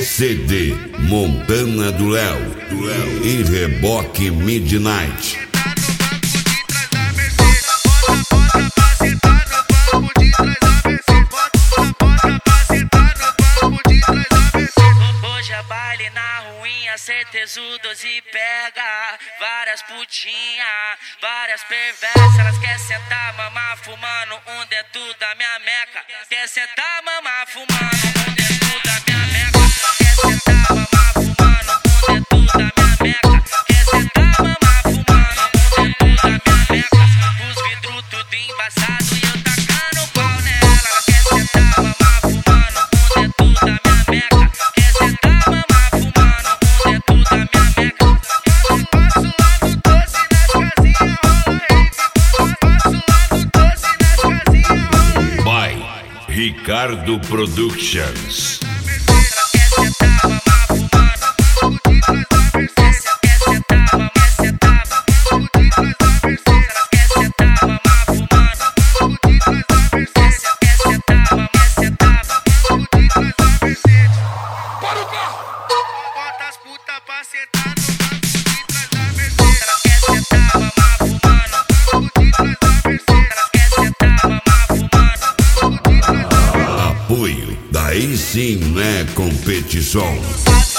CD Montana do Léo e Reboque Midnight. Hoje é baile na ruinha, certezudos e pega várias putinha, várias perversas. Elas querem sentar, mamar, fumando um dentro da minha meca. Quer sentar, mamar, fumando um dentro da minha meca. Quer sentar, mamar, fumando um dentro da minha meca. Quer sentar, mamar, fumando um dentro da minha meca. Os vidros tudo embaçado e eu tacando pau nela. Ela quer sentar, mamar, fumando um dentro da minha meca. Quer sentar, mamar, fumando um dentro da minha meca. Passo lá no doce nas casinhas, rola rave. Passo lá no doce nas casinhas, rola rave. By Ricardo Productions. Quer sentar, mamar, fumando por detrás da Mercedes. Quer sentar, mamar, sentar por detrás da Mercedes. Quer sentar, mamar, fumando por detrás da Mercedes. Quer sentar, mamar, sentar por detrás da Mercedes. Para o carro! Bota as putas pra sentar no banco por detrás da Mercedes. Quer sentar, mamar, fumando por detrás da Mercedes. Quer sentar, mamar, fumando por detrás da Mercedes. Apoio, daí sim não é competição.